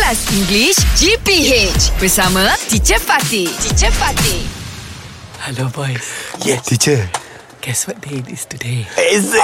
Kelas English GPH bersama Teacher Fatih. Teacher Fatih. Hello boys. Yes, teacher. Guess what day it is today? Exam,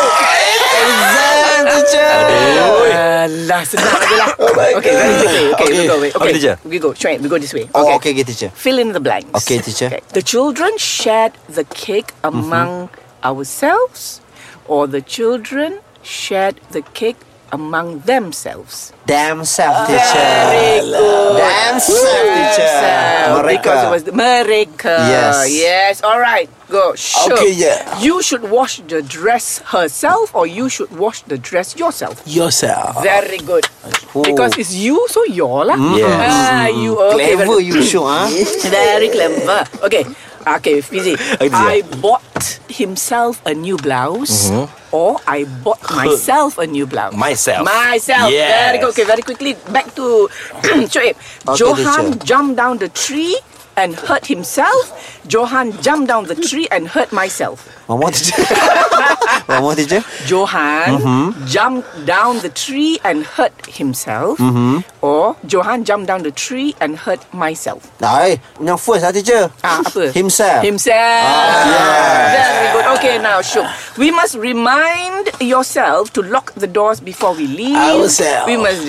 teacher. Alah, senang je lah. Okay, very quickly. Okay, we go. Okay, teacher. We go. Try it. We go this way. Oh, okay, teacher. Fill in the blanks. Okay, teacher. The children shared the cake among ourselves, or the children shared the cake among themselves. Damn self, teacher. Very good. Damn self, teacher. Because it was mereka. Yes. Yes. All right. Go. Sure. Okay, yeah. You should wash the dress herself, or you should wash the dress yourself. Yourself. Very good. Oh. Because it's you, so you're lah. Yes. You okay? Clever you show, huh? Very clever. Okay. Okay, Fizi. Okay, I bought himself a new blouse, or I bought myself a new blouse. Myself. Myself. Yes. Very good. Okay, very quickly back to Shoaib. Okay, Johan teacher. jumped down the tree and hurt himself. Johan jumped down the tree and hurt myself. One more, teacher. One more, teacher. Johan jumped down the tree and hurt himself, or Johan jumped down the tree and hurt myself. Yang first lah, teacher. Apa? Himself. Himself. Very good. Okay, now, Shuk. We must remind yourself to lock the doors before we leave. Ourselves. We must,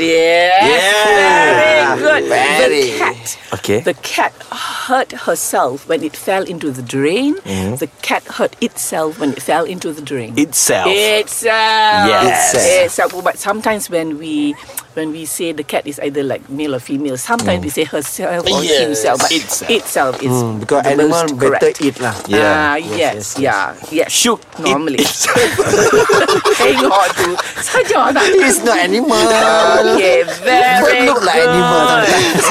very good. Very. The cat hurt herself when it fell into the drain. The cat hurt itself when it fell into the drain. Itself. Yes. Yes. But sometimes when we say the cat is either like male or female, sometimes we say herself or Yes. himself. But itself is Because the animal most better correct. eat lah. Yes. Shook. Normally. Tengok tu saja tak? It's not animal. Okay, very Look like good. animal sometimes.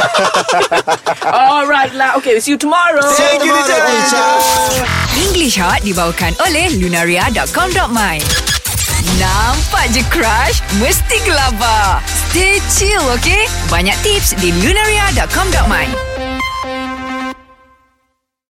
Alright lah. Okay, we'll see you tomorrow. Thank you, teacher. English Hot dibawakan oleh Lunaria.com.my. Nampak je crush? Mesti gelabah. Stay chill, okay? Banyak tips di Lunaria.com.my.